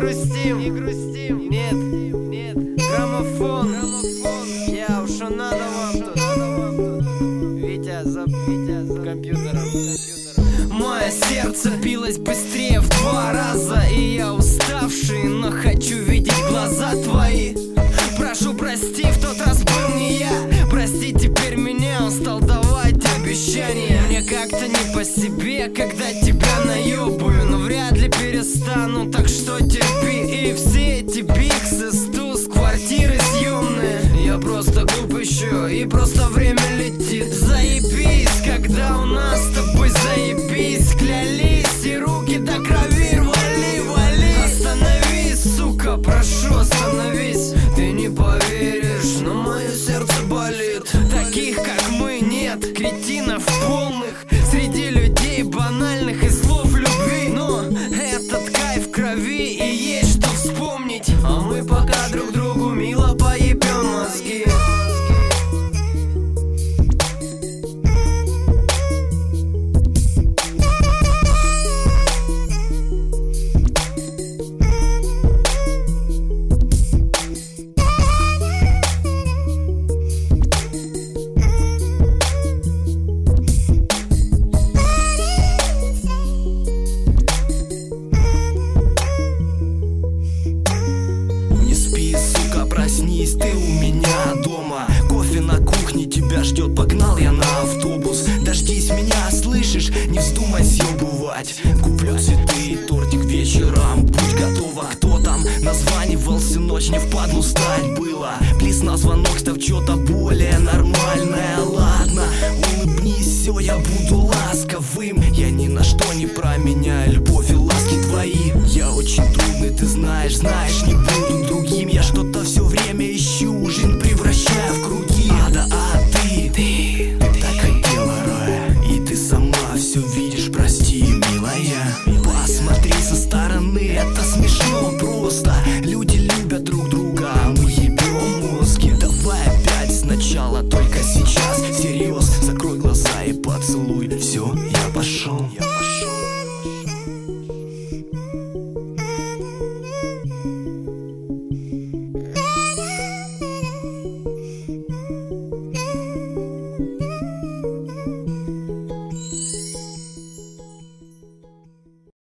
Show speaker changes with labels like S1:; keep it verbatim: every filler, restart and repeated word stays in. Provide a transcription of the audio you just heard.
S1: грустим, не грустим. Нет, нет, граммофон, граммофон. Я уж надо вам тут. Витя за, Витя за компьютером, компьютером. Мое сердце билось быстрее в два раза, и я уставший, но хочу видеть глаза твои. Прошу, прости, в тот раз был не я. Прости теперь меня, он стал давать обещания. Мне как-то не по себе, когда тебя наебаю, но вряд ли перестану, так что терпи. И все эти биксы, стус, квартиры съемные, я просто глуп еще, и просто время летит. Заебись, когда у нас с тобой заебись. Клялись и руки до крови рвали, вали. Остановись, сука, прошу, остановись. Ты не поверишь, но мое сердце болит. Таких, как мы, нет, кретинов полных среди людей банальных и слов любви. Но этот кайф в крови, и есть что вспомнить. А мы пока друг другу мило поебем мозги.
S2: Проснись, ты у меня дома. Кофе на кухне тебя ждет, погнал я на автобус. Дождись меня, слышишь, не вздумай съебывать. Куплю цветы и тортик вечером, будь готова. Кто там названивался, ночь не впадлу стать было. Плиз на звонок, став что-то более нормальное. Ладно, улыбнись, все, я буду ласковым. Я ни на что не променяю любовь и ласки твои. Я очень трудный, ты знаешь, знаешь,